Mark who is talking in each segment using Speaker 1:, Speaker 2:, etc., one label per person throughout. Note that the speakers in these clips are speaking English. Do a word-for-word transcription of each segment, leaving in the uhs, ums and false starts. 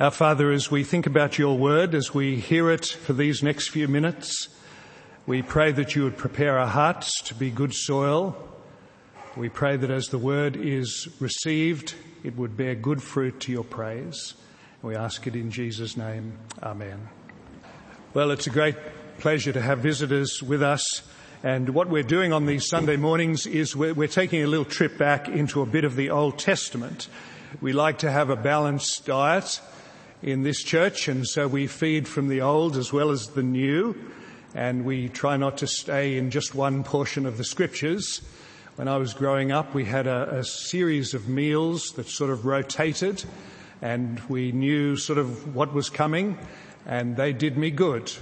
Speaker 1: Our Father, as we think about your word, as we hear it for these next few minutes, we pray that you would prepare our hearts to be good soil. We pray that as the word is received, it would bear good fruit to your praise. We ask it in Jesus' name. Amen. Well, it's a great pleasure to have visitors with us. And what we're doing on these Sunday mornings is we're, we're taking a little trip back into a bit of the Old Testament. We like to have a balanced diet in this church, and so we feed from the old as well as the new, and we try not to stay in just one portion of the scriptures. When I was growing up, we had a, a series of meals that sort of rotated, and we knew sort of what was coming, and they did me good.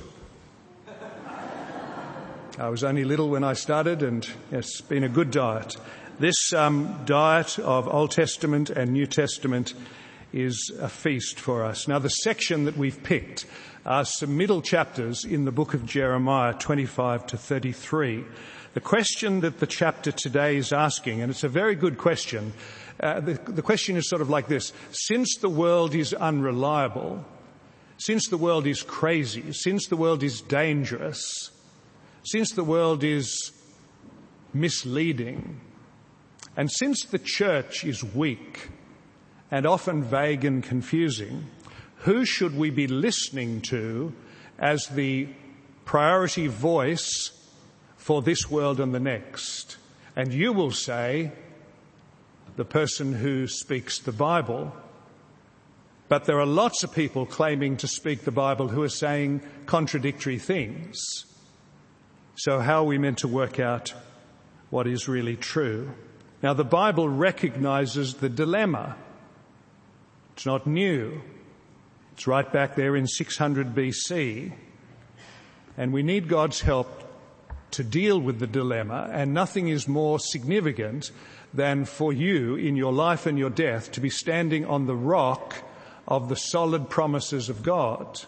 Speaker 1: I was only little when I started, and it's been a good diet. This um, diet of Old Testament and New Testament is a feast for us. Now, the section that we've picked are some middle chapters in the book of Jeremiah, twenty-five to thirty-three. The question that the chapter today is asking, and it's a very good question, uh, the, the question is sort of like this: since the world is unreliable, since the world is crazy, since the world is dangerous, since the world is misleading, and since the church is weak and often vague and confusing, who should we be listening to as the priority voice for this world and the next? And you will say, the person who speaks the Bible. But there are lots of people claiming to speak the Bible who are saying contradictory things. So how are we meant to work out what is really true? Now, the Bible recognizes the dilemma. It's not new. It's right back there in six hundred B C. And we need God's help to deal with the dilemma, and nothing is more significant than for you in your life and your death to be standing on the rock of the solid promises of God.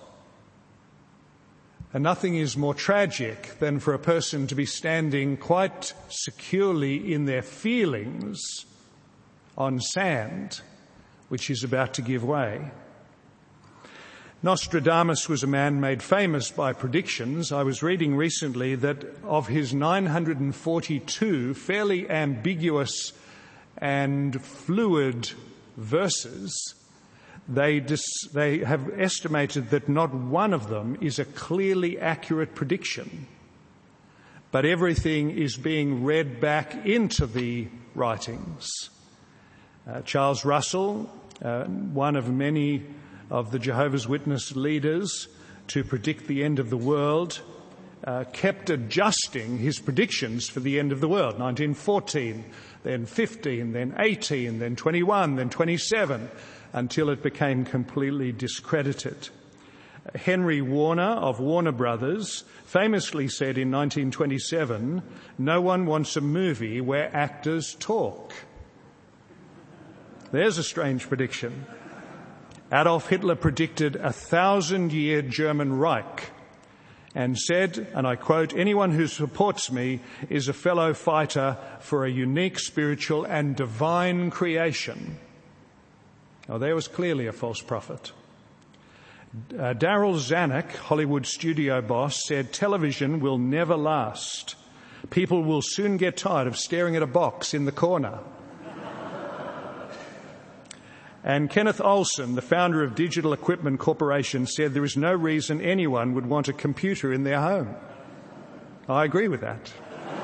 Speaker 1: And nothing is more tragic than for a person to be standing quite securely in their feelings on sand, which is about to give way. Nostradamus was a man made famous by predictions. I was reading recently that of his nine hundred forty-two fairly ambiguous and fluid verses, they, dis- they have estimated that not one of them is a clearly accurate prediction, but everything is being read back into the writings. Uh, Charles Russell, uh, one of many of the Jehovah's Witness leaders to predict the end of the world, uh, kept adjusting his predictions for the end of the world. nineteen fourteen, then fifteen, then eighteen, then twenty-one, then twenty-seven, until it became completely discredited. Henry Warner of Warner Brothers famously said in nineteen twenty-seven, "No one wants a movie where actors talk." There's a strange prediction. Adolf Hitler predicted a thousand-year German Reich and said, and I quote, "Anyone who supports me is a fellow fighter for a unique spiritual and divine creation." Now, there was clearly a false prophet. Uh, Daryl Zanuck, Hollywood studio boss, said television will never last. People will soon get tired of staring at a box in the corner. And Kenneth Olson, the founder of Digital Equipment Corporation, said there is no reason anyone would want a computer in their home. I agree with that.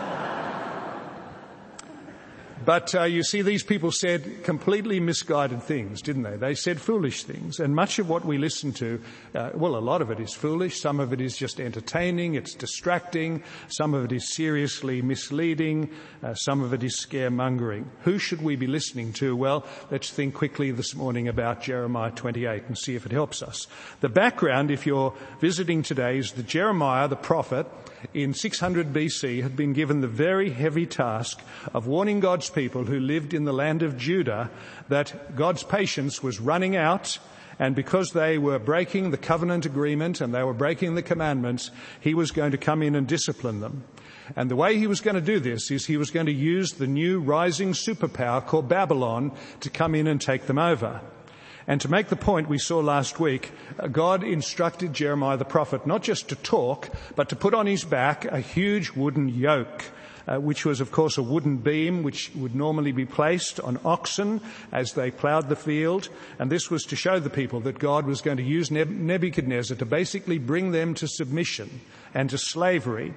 Speaker 1: But uh, you see, these people said completely misguided things, didn't they? They said foolish things. And much of what we listen to, uh, well, a lot of it is foolish. Some of it is just entertaining. It's distracting. Some of it is seriously misleading. Uh, some of it is scaremongering. Who should we be listening to? Well, let's think quickly this morning about Jeremiah twenty-eight and see if it helps us. The background, if you're visiting today, is that Jeremiah, the prophet, in six hundred B C, had been given the very heavy task of warning God's people who lived in the land of Judah that God's patience was running out, and because they were breaking the covenant agreement and they were breaking the commandments, he was going to come in and discipline them. And the way he was going to do this is he was going to use the new rising superpower called Babylon to come in and take them over. And to make the point we saw last week, God instructed Jeremiah the prophet not just to talk, but to put on his back a huge wooden yoke, uh, which was, of course, a wooden beam which would normally be placed on oxen as they ploughed the field. And this was to show the people that God was going to use Nebuchadnezzar to basically bring them to submission and to slavery.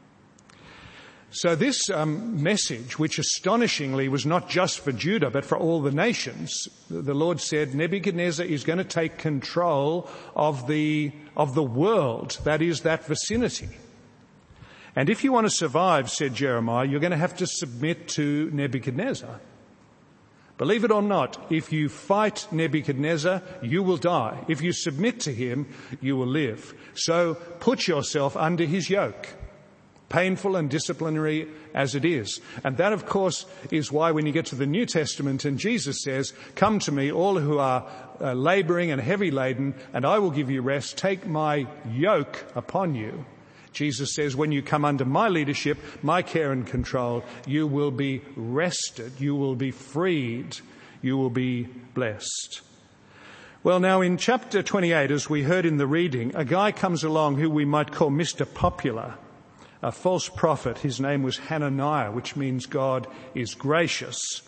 Speaker 1: So this um, message, which astonishingly was not just for Judah but for all the nations, the Lord said Nebuchadnezzar is going to take control of the of the world, that is, that vicinity. And if you want to survive, said Jeremiah, you're going to have to submit to Nebuchadnezzar. Believe it or not, if you fight Nebuchadnezzar, you will die. If you submit to him, you will live. So put yourself under his yoke, painful and disciplinary as it is. And that, of course, is why when you get to the New Testament and Jesus says, "Come to me, all who are uh, laboring and heavy laden, and I will give you rest. Take my yoke upon you." Jesus says, when you come under my leadership, my care and control, you will be rested, you will be freed, you will be blessed. Well, now in chapter twenty-eight, as we heard in the reading, a guy comes along who we might call Mister Popular, a false prophet. His name was Hananiah, which means God is gracious.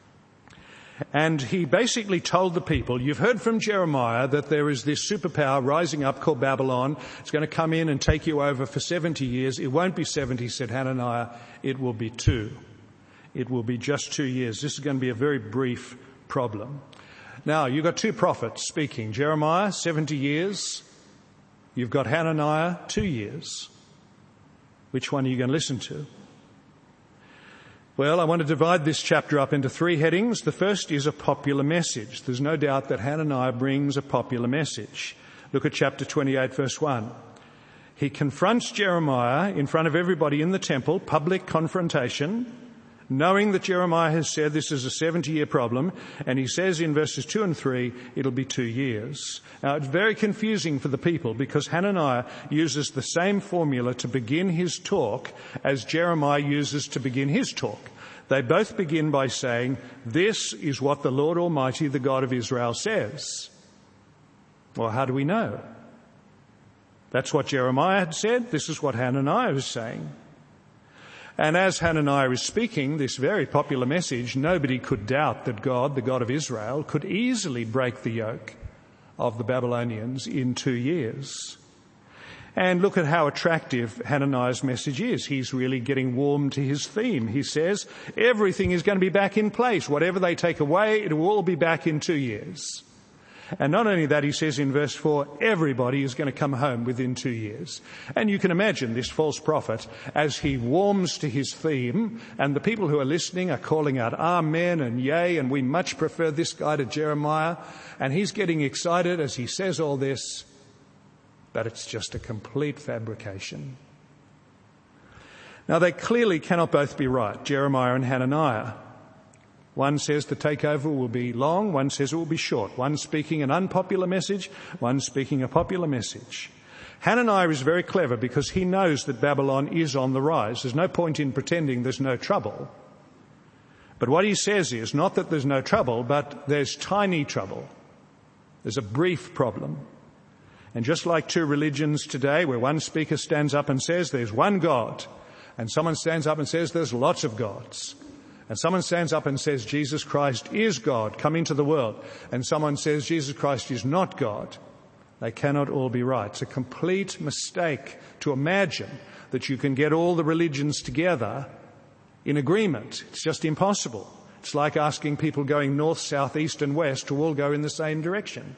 Speaker 1: And he basically told the people, you've heard from Jeremiah that there is this superpower rising up called Babylon. It's going to come in and take you over for seventy years. It won't be seventy, said Hananiah. It will be two. It will be just two years. This is going to be a very brief problem. Now, you've got two prophets speaking. Jeremiah, seventy years. You've got Hananiah, two years. Which one are you going to listen to? Well, I want to divide this chapter up into three headings. The first is a popular message. There's no doubt that Hananiah brings a popular message. Look at chapter twenty-eight, verse one. He confronts Jeremiah in front of everybody in the temple, public confrontation, knowing that Jeremiah has said this is a seventy-year problem, and he says in verses two and three, it'll be two years. Now, it's very confusing for the people because Hananiah uses the same formula to begin his talk as Jeremiah uses to begin his talk. They both begin by saying, this is what the Lord Almighty, the God of Israel, says. Well, how do we know? That's what Jeremiah had said. This is what Hananiah was saying. And as Hananiah is speaking this very popular message, nobody could doubt that God, the God of Israel, could easily break the yoke of the Babylonians in two years. And look at how attractive Hananiah's message is. He's really getting warm to his theme. He says, everything is going to be back in place. Whatever they take away, it will all be back in two years. And not only that, he says in verse four, everybody is going to come home within two years. And you can imagine this false prophet as he warms to his theme, and the people who are listening are calling out, amen and yay, and we much prefer this guy to Jeremiah. And he's getting excited as he says all this, but it's just a complete fabrication. Now, they clearly cannot both be right, Jeremiah and Hananiah. One says the takeover will be long, one says it will be short. One speaking an unpopular message, one speaking a popular message. Hananiah is very clever because he knows that Babylon is on the rise. There's no point in pretending there's no trouble. But what he says is not that there's no trouble, but there's tiny trouble. There's a brief problem. And just like two religions today, where one speaker stands up and says there's one God, and someone stands up and says there's lots of gods, and someone stands up and says Jesus Christ is God, come into the world, and someone says Jesus Christ is not God, they cannot all be right. It's a complete mistake to imagine that you can get all the religions together in agreement. It's just impossible. It's like asking people going north, south, east and west to all go in the same direction.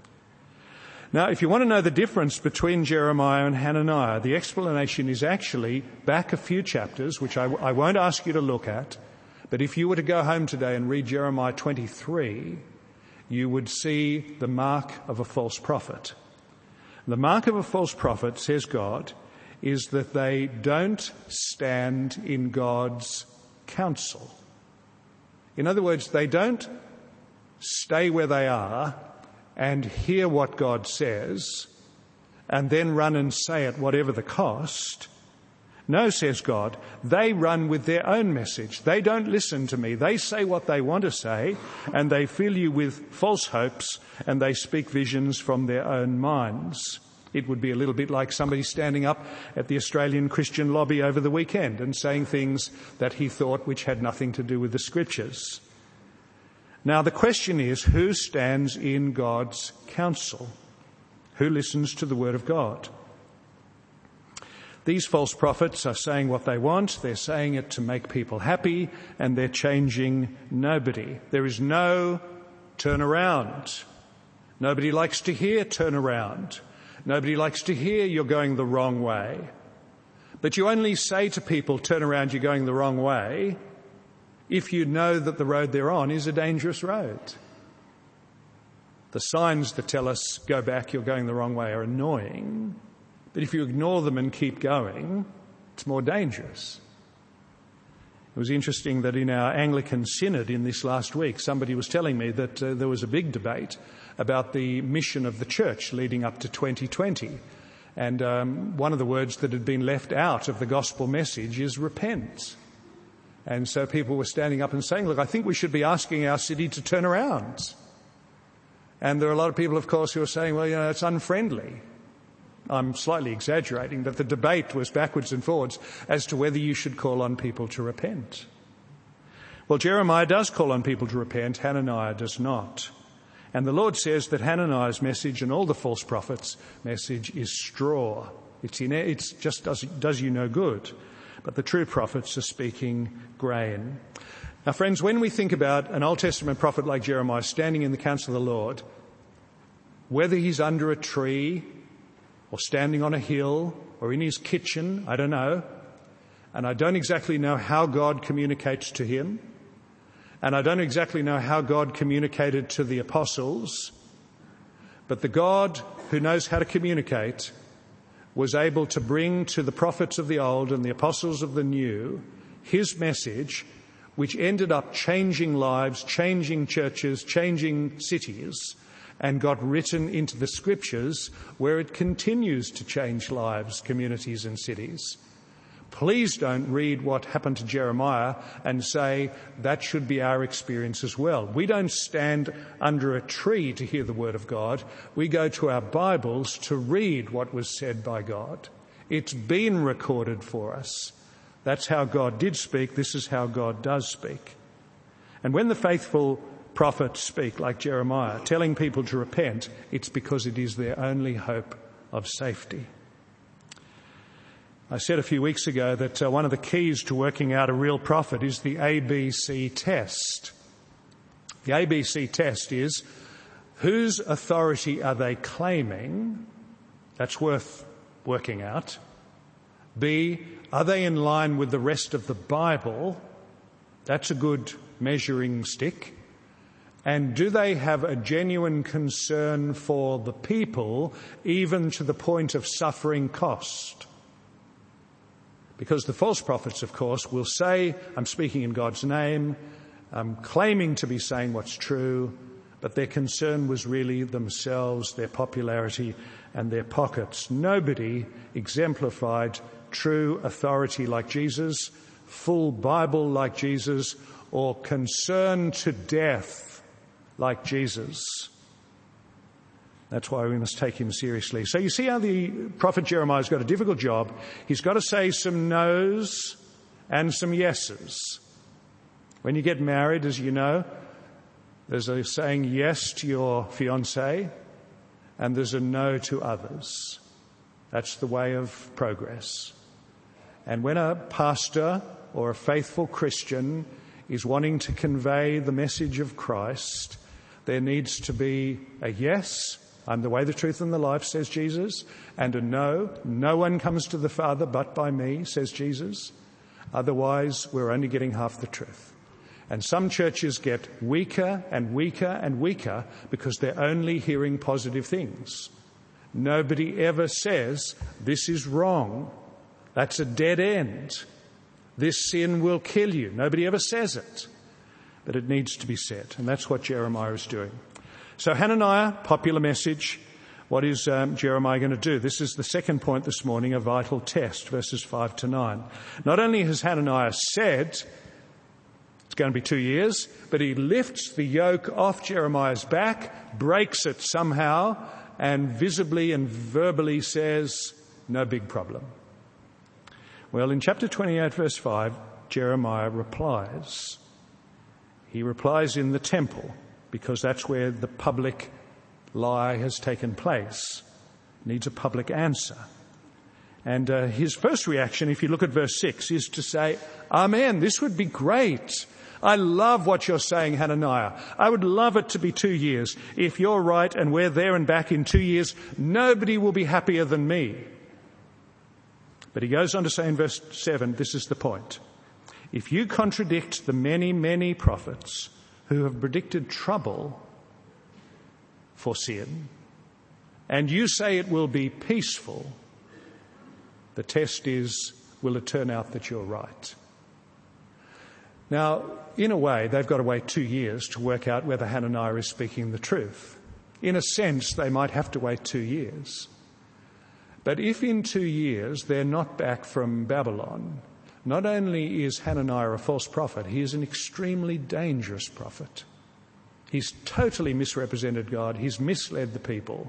Speaker 1: Now, if you want to know the difference between Jeremiah and Hananiah, the explanation is actually back a few chapters, which I, I won't ask you to look at. But if you were to go home today and read Jeremiah twenty-three, you would see the mark of a false prophet. The mark of a false prophet, says God, is that they don't stand in God's counsel. In other words, they don't stay where they are and hear what God says and then run and say it whatever the cost. No, says God, they run with their own message. They don't listen to me. They say what they want to say, and they fill you with false hopes, and they speak visions from their own minds. It would be a little bit like somebody standing up at the Australian Christian lobby over the weekend and saying things that he thought which had nothing to do with the Scriptures. Now, the question is, who stands in God's counsel? Who listens to the Word of God? These false prophets are saying what they want. They're saying it to make people happy, and they're changing nobody. There is no turnaround. Nobody likes to hear turnaround. Nobody likes to hear you're going the wrong way. But you only say to people, turn around, you're going the wrong way, if you know that the road they're on is a dangerous road. The signs that tell us, go back, you're going the wrong way, are annoying. But if you ignore them and keep going, it's more dangerous. It was interesting that in our Anglican synod in this last week, somebody was telling me that uh, there was a big debate about the mission of the church leading up to twenty twenty. And um, one of the words that had been left out of the gospel message is repent. And so people were standing up and saying, look, I think we should be asking our city to turn around. And there are a lot of people, of course, who are saying, well, you know, it's unfriendly. I'm slightly exaggerating, but the debate was backwards and forwards as to whether you should call on people to repent. Well, Jeremiah does call on people to repent. Hananiah does not. And the Lord says that Hananiah's message and all the false prophets' message is straw. It's, in, it's just does, does you no good. But the true prophets are speaking grain. Now, friends, when we think about an Old Testament prophet like Jeremiah standing in the counsel of the Lord, whether he's under a tree or standing on a hill or in his kitchen, I don't know. And I don't exactly know how God communicates to him. And I don't exactly know how God communicated to the apostles. But the God who knows how to communicate was able to bring to the prophets of the old and the apostles of the new his message, which ended up changing lives, changing churches, changing cities, and got written into the Scriptures, where it continues to change lives, communities and cities. Please don't read what happened to Jeremiah and say that should be our experience as well. We don't stand under a tree to hear the Word of God. We go to our Bibles to read what was said by God. It's been recorded for us. That's how God did speak. This is how God does speak. And when the faithful prophets speak like Jeremiah, telling people to repent, it's because it is their only hope of safety. I said a few weeks ago that uh, one of the keys to working out a real prophet is the A B C test. The A B C test is, whose authority are they claiming? That's worth working out. B, are they in line with the rest of the Bible? That's a good measuring stick. And do they have a genuine concern for the people, even to the point of suffering cost? Because the false prophets, of course, will say, I'm speaking in God's name, I'm claiming to be saying what's true, but their concern was really themselves, their popularity and their pockets. Nobody exemplified true authority like Jesus, full Bible like Jesus, or concern to death like Jesus. That's why we must take him seriously. So you see how the prophet Jeremiah's got a difficult job. He's got to say some no's and some yeses. When you get married, as you know, there's a saying yes to your fiancé and there's a no to others. That's the way of progress. And when a pastor or a faithful Christian is wanting to convey the message of Christ, there needs to be a yes, I'm the way, the truth and the life, says Jesus, and a no, no one comes to the Father but by me, says Jesus. Otherwise, we're only getting half the truth. And some churches get weaker and weaker and weaker because they're only hearing positive things. Nobody ever says, this is wrong. That's a dead end. This sin will kill you. Nobody ever says it. But it needs to be said. And that's what Jeremiah is doing. So Hananiah, popular message. What is um, Jeremiah going to do? This is the second point this morning, a vital test, verses five to nine. Not only has Hananiah said it's going to be two years, but he lifts the yoke off Jeremiah's back, breaks it somehow, and visibly and verbally says, no big problem. Well, in chapter twenty-eight, verse five, Jeremiah replies. He replies in the temple, because that's where the public lie has taken place. Needs a public answer. And uh, his first reaction, if you look at verse six, is to say, Amen, this would be great. I love what you're saying, Hananiah. I would love it to be two years. If you're right and we're there and back in two years, nobody will be happier than me. But he goes on to say in verse seven, this is the point. If you contradict the many, many prophets who have predicted trouble for sin, and you say it will be peaceful, the test is, will it turn out that you're right? Now, in a way, they've got to wait two years to work out whether Hananiah is speaking the truth. In a sense, they might have to wait two years. But if in two years they're not back from Babylon, not only is Hananiah a false prophet, he is an extremely dangerous prophet. He's totally misrepresented God. He's misled the people.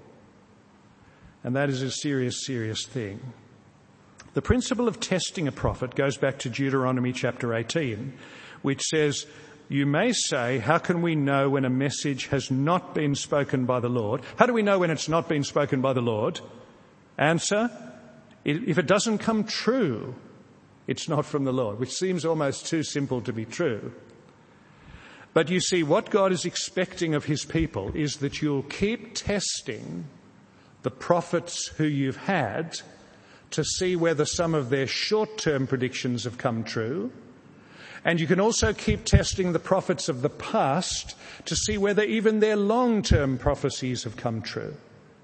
Speaker 1: And that is a serious, serious thing. The principle of testing a prophet goes back to Deuteronomy chapter eighteen, which says, you may say, how can we know when a message has not been spoken by the Lord? How do we know when it's not been spoken by the Lord? Answer, if it doesn't come true, it's not from the Lord, which seems almost too simple to be true. But you see, what God is expecting of his people is that you'll keep testing the prophets who you've had to see whether some of their short-term predictions have come true. And you can also keep testing the prophets of the past to see whether even their long-term prophecies have come true.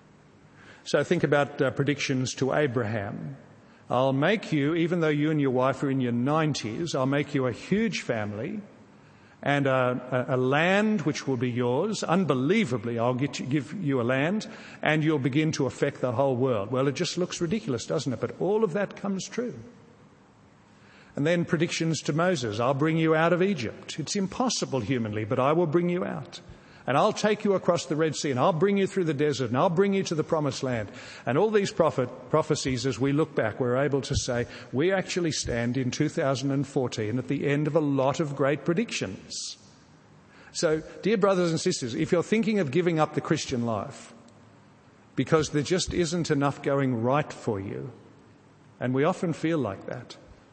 Speaker 1: So think about uh, predictions to Abraham. I'll make you, even though you and your wife are in your nineties, I'll make you a huge family and a, a, a land which will be yours. Unbelievably, I'll get you, give you a land and you'll begin to affect the whole world. Well, it just looks ridiculous, doesn't it? But all of that comes true. And then predictions to Moses. I'll bring you out of Egypt. It's impossible humanly, but I will bring you out. And I'll take you across the Red Sea, and I'll bring you through the desert, and I'll bring you to the Promised Land. And all these prophet, prophecies, as we look back, we're able to say, we actually stand in two thousand fourteen at the end of a lot of great predictions. So, dear brothers and sisters, if you're thinking of giving up the Christian life because there just isn't enough going right for you, and we often feel like that,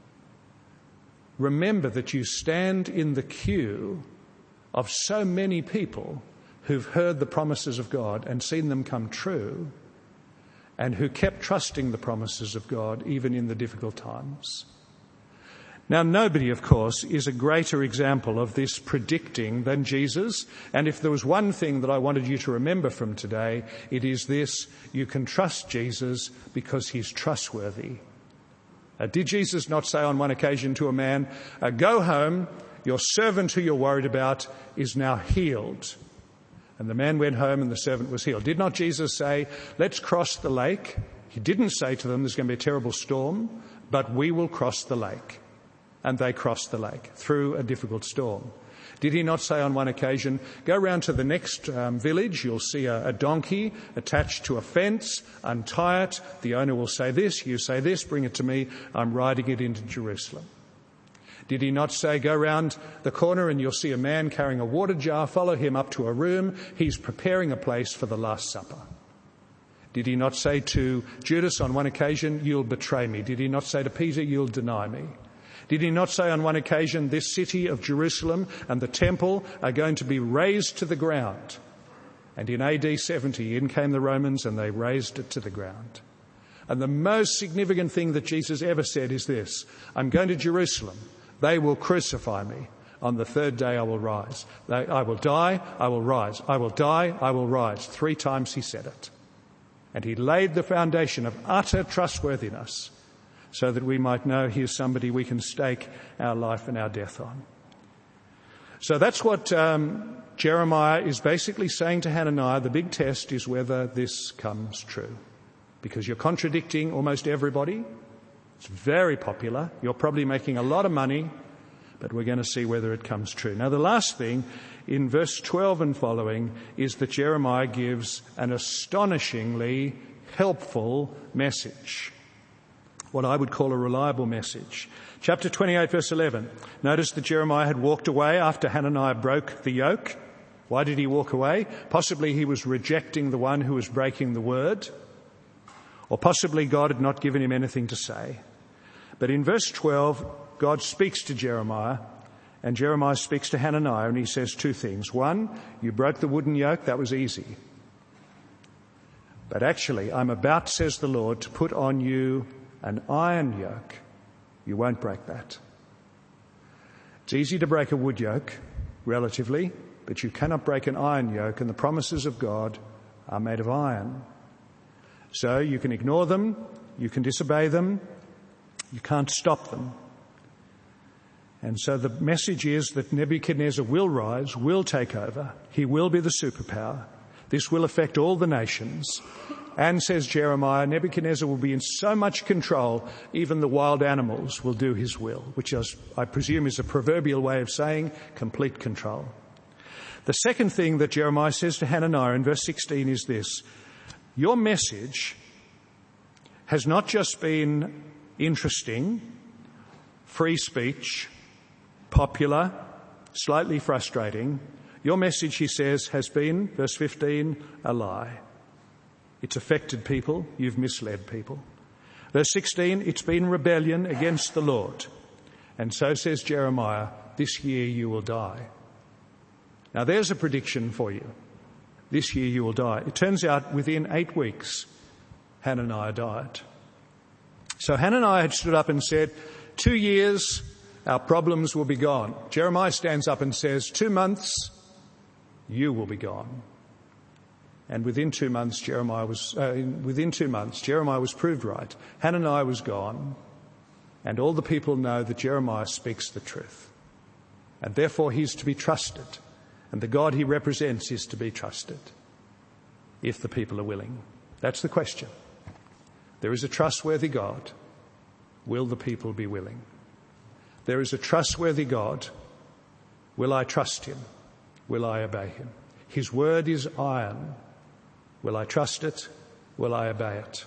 Speaker 1: remember that you stand in the queue of so many people who've heard the promises of God and seen them come true, and who kept trusting the promises of God even in the difficult times. Now, nobody, of course, is a greater example of this predicting than Jesus. And if there was one thing that I wanted you to remember from today, it is this: you can trust Jesus because he's trustworthy. Uh, did Jesus not say on one occasion to a man, uh, go home, your servant who you're worried about is now healed? And the man went home and the servant was healed. Did not Jesus say, let's cross the lake? He didn't say to them, there's going to be a terrible storm, but we will cross the lake. And they crossed the lake through a difficult storm. Did he not say on one occasion, go round to the next um, village, you'll see a, a donkey attached to a fence, untie it, the owner will say this, you say this, bring it to me, I'm riding it into Jerusalem. Did he not say, go round the corner and you'll see a man carrying a water jar, follow him up to a room, he's preparing a place for the Last Supper? Did he not say to Judas on one occasion, you'll betray me? Did he not say to Peter, you'll deny me? Did he not say on one occasion, this city of Jerusalem and the temple are going to be razed to the ground? And in A D seventy, in came the Romans and they razed it to the ground. And the most significant thing that Jesus ever said is this: I'm going to Jerusalem. They will crucify me. On the third day I will rise. They, I will die, I will rise. I will die, I will rise. Three times he said it. And he laid the foundation of utter trustworthiness so that we might know he is somebody we can stake our life and our death on. So that's what um, Jeremiah is basically saying to Hananiah. The big test is whether this comes true. Because you're contradicting almost everybody. It's very popular. You're probably making a lot of money, but we're going to see whether it comes true. Now, the last thing in verse twelve and following is that Jeremiah gives an astonishingly helpful message, what I would call a reliable message. Chapter twenty-eight, verse eleven. Notice that Jeremiah had walked away after Hananiah broke the yoke. Why did he walk away? Possibly he was rejecting the one who was breaking the word. Or possibly God had not given him anything to say. But in verse twelve, God speaks to Jeremiah, and Jeremiah speaks to Hananiah, and he says two things. One, you broke the wooden yoke, that was easy. But actually, I'm about, says the Lord, to put on you an iron yoke. You won't break that. It's easy to break a wood yoke, relatively, but you cannot break an iron yoke, and the promises of God are made of iron. So you can ignore them, you can disobey them, you can't stop them. And so the message is that Nebuchadnezzar will rise, will take over, he will be the superpower. This will affect all the nations. And, says Jeremiah, Nebuchadnezzar will be in so much control, even the wild animals will do his will, which is, I presume is a proverbial way of saying complete control. The second thing that Jeremiah says to Hananiah in verse sixteen is this: your message has not just been interesting, free speech, popular, slightly frustrating. Your message, he says, has been, verse fifteen, a lie. It's affected people. You've misled people. Verse sixteen, it's been rebellion against the Lord. And so says Jeremiah, this year you will die. Now there's a prediction for you. This year you will die. It turns out within eight weeks, Hananiah died. So Hananiah had stood up and said, two years, our problems will be gone. Jeremiah stands up and says, two months, you will be gone. And within two months, Jeremiah was, uh, within two months, Jeremiah was proved right. Hananiah was gone. And all the people know that Jeremiah speaks the truth. And therefore he's to be trusted. And the God he represents is to be trusted, if the people are willing. That's the question. There is a trustworthy God. Will the people be willing? There is a trustworthy God. Will I trust him? Will I obey him? His word is iron. Will I trust it? Will I obey it?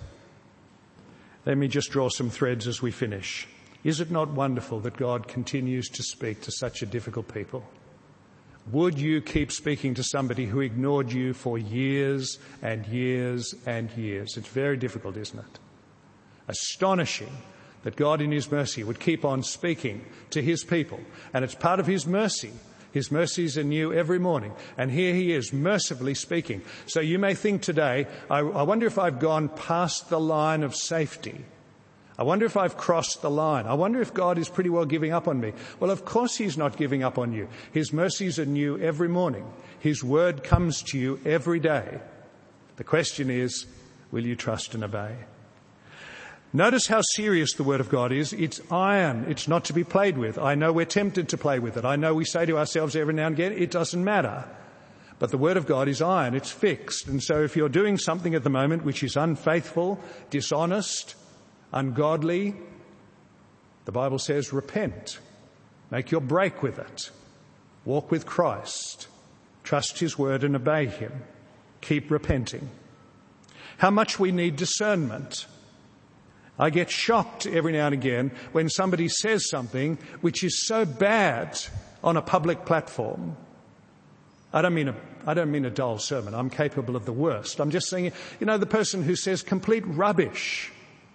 Speaker 1: Let me just draw some threads as we finish. Is it not wonderful that God continues to speak to such a difficult people? Would you keep speaking to somebody who ignored you for years and years and years? It's very difficult, isn't it? Astonishing that God in his mercy would keep on speaking to his people. And it's part of his mercy. His mercies are new every morning. And here he is mercifully speaking. So you may think today, I, I wonder if I've gone past the line of safety. I wonder if I've crossed the line. I wonder if God is pretty well giving up on me. Well, of course he's not giving up on you. His mercies are new every morning. His word comes to you every day. The question is, will you trust and obey? Notice how serious the word of God is. It's iron. It's not to be played with. I know we're tempted to play with it. I know we say to ourselves every now and again, it doesn't matter. But the word of God is iron. It's fixed. And so if you're doing something at the moment which is unfaithful, dishonest, ungodly, the Bible says repent. Make your break with it. Walk with Christ. Trust his word and obey him. Keep repenting. How much we need discernment. I get shocked every now and again when somebody says something which is so bad on a public platform. I don't mean a, I don't mean a dull sermon. I'm capable of the worst. I'm just saying, you know, the person who says complete rubbish.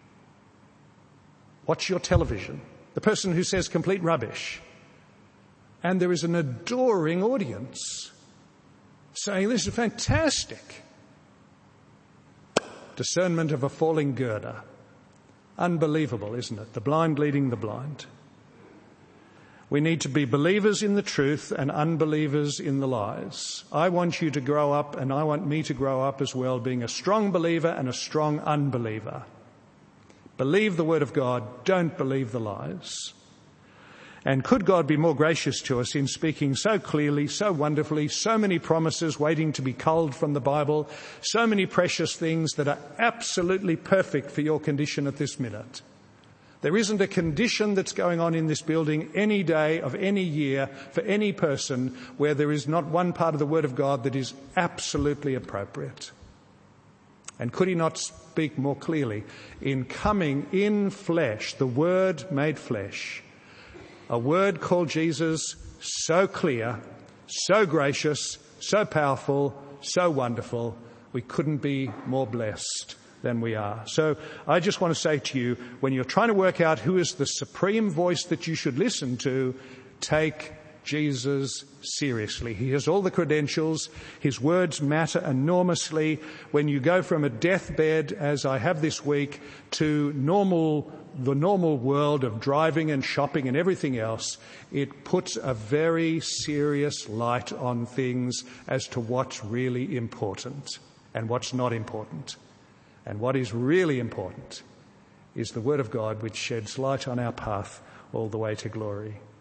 Speaker 1: Watch your television. The person who says complete rubbish. And there is an adoring audience saying, this is fantastic. Discernment of a falling girder. Unbelievable, isn't it? The blind leading the blind. We need to be believers in the truth and unbelievers in the lies. I want you to grow up, and I want me to grow up as well, being a strong believer and a strong unbeliever. Believe the word of God. Don't believe the lies. And could God be more gracious to us in speaking so clearly, so wonderfully, so many promises waiting to be culled from the Bible, so many precious things that are absolutely perfect for your condition at this minute. There isn't a condition that's going on in this building any day of any year for any person where there is not one part of the Word of God that is absolutely appropriate. And could he not speak more clearly in coming in flesh, the Word made flesh, a word called Jesus, so clear, so gracious, so powerful, so wonderful, we couldn't be more blessed than we are. So I just want to say to you, when you're trying to work out who is the supreme voice that you should listen to, take Jesus seriously. He has all the credentials. His words matter enormously. When you go from a deathbed, as I have this week, to normal, the normal world of driving and shopping and everything else, it puts a very serious light on things as to what's really important and what's not important. And what is really important is the Word of God, which sheds light on our path all the way to glory.